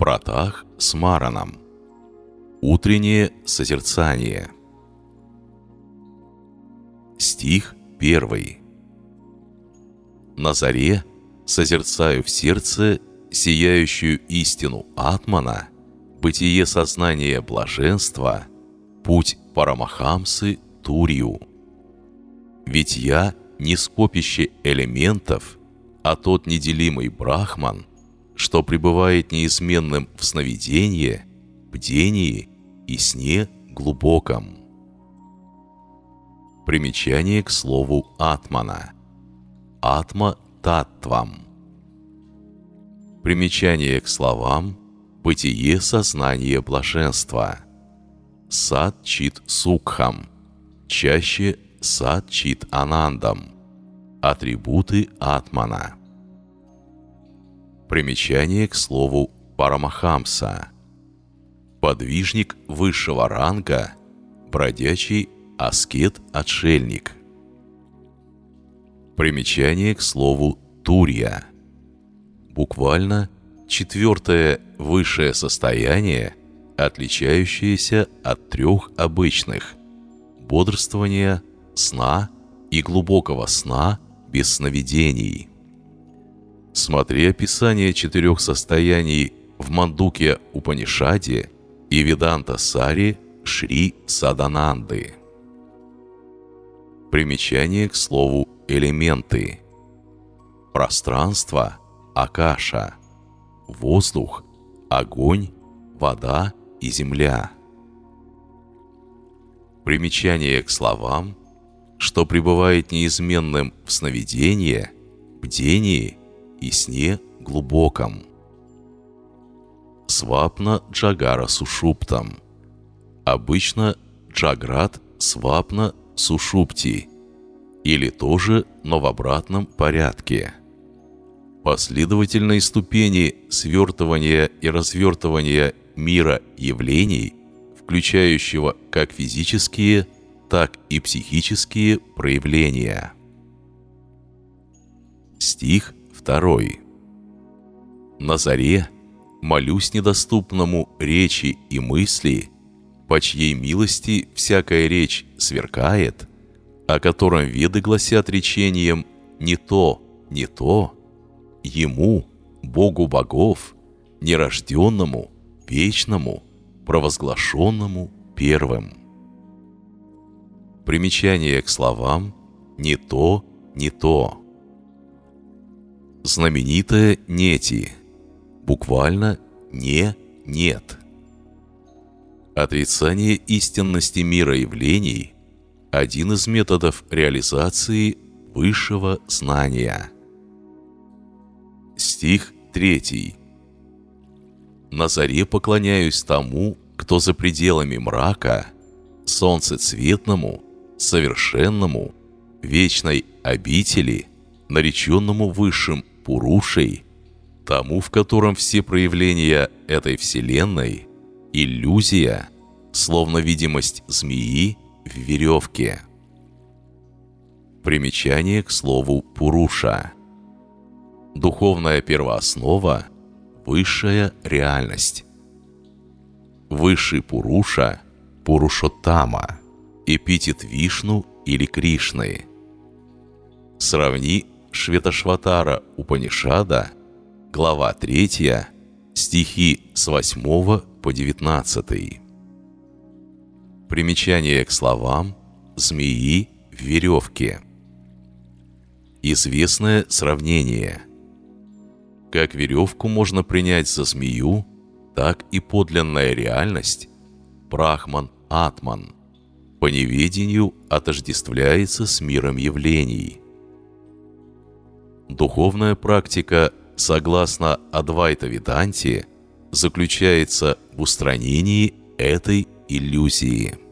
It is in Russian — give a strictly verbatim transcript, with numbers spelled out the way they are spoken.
Пратах Смараном. Утреннее созерцание. Стих первый. На заре созерцаю в сердце сияющую истину Атмана, бытие сознания блаженства, путь Парамахамсы Турью. Ведь я не скопище элементов, а тот неделимый Брахман, что пребывает неизменным в сновидении, бдении и сне глубоком. Примечание к слову Атмана. Атма Таттвам. Примечание к словам «бытие сознания блаженства». Сат Чит Сукхам. Чаще Сат Чит Анандам. Атрибуты Атмана. Примечание к слову Парамахамса. Подвижник высшего ранга, бродячий аскет-отшельник. Примечание к слову Турья. Буквально четвертое высшее состояние, отличающееся от трех обычных – бодрствования, сна и глубокого сна без сновидений. Смотри описание четырех состояний в Мандукья Упанишаде и Веданта Сари Шри Садананды. Примечание к слову элементы. Пространство – Акаша. Воздух – огонь, вода и земля. Примечание к словам, что пребывает неизменным в сновидении, бдении и сне глубоком. Свапна Джагара Сушуптам. Обычно Джаграт Свапна Сушупти, или тоже, но в обратном порядке. Последовательные ступени свертывания и развертывания мира явлений, включающего как физические, так и психические проявления. Стих второй. На заре молюсь недоступному речи и мысли, по чьей милости всякая речь сверкает, о котором веды гласят речением «не то, не то», Ему, Богу богов, нерожденному, вечному, провозглашенному первым. Примечание к словам «не то, не то». Знаменитая нети, буквально «не, нет». Отрицание истинности мира явлений – один из методов реализации высшего знания. Стих третий. На заре поклоняюсь тому, кто за пределами мрака, солнцецветному, совершенному, вечной обители, нареченному высшим Пурушей, тому, в котором все проявления этой вселенной – иллюзия, словно видимость змеи в веревке. Примечание к слову Пуруша. Духовная первооснова – высшая реальность. Высший Пуруша – Пурушоттама, эпитет Вишну или Кришны. Сравни Шветашватара Упанишада, глава третья, стихи с восьмого по девятнадцатый. Примечание к словам «змеи в веревке». Известное сравнение. Как веревку можно принять за змею, так и подлинная реальность, Брахман Атман, по неведению отождествляется с миром явлений. Духовная практика, согласно Адвайта-веданте, заключается в устранении этой иллюзии.